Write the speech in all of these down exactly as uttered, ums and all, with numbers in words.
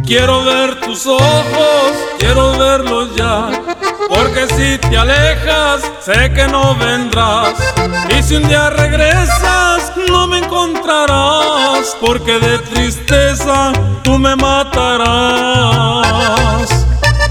Quiero ver tus ojos, quiero verlos ya, porque si te alejas, sé que no vendrás. Y si un día regresas, no me encontrarás, porque de tristeza tú me matarás.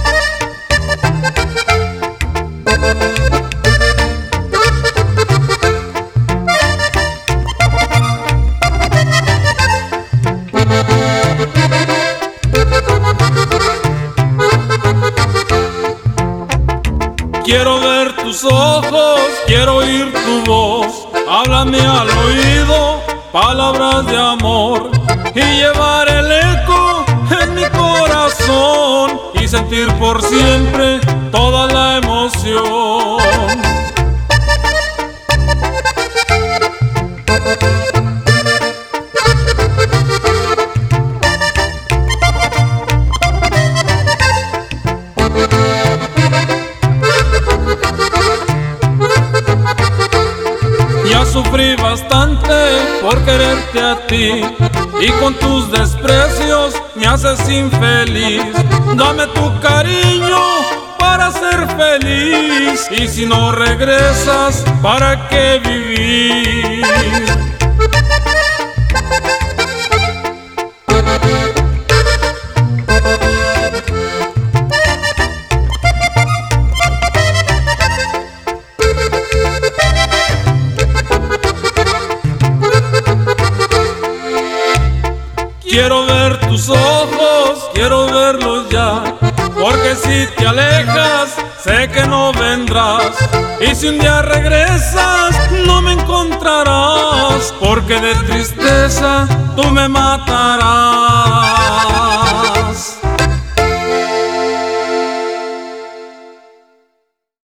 Quiero ver tus ojos, quiero oír tu voz. Háblame al oído palabras de amor y llevar el eco en mi corazón y sentir por siempre toda la emoción. Ya sufrí bastante por quererte a ti, y con tus desprecios me haces infeliz. Dame tu cariño para ser feliz, y si no regresas, ¿para qué vivir? Quiero ver tus ojos, quiero verlos ya, porque si te alejas, sé que no vendrás. Y si un día regresas, no me encontrarás, porque de tristeza tú me matarás.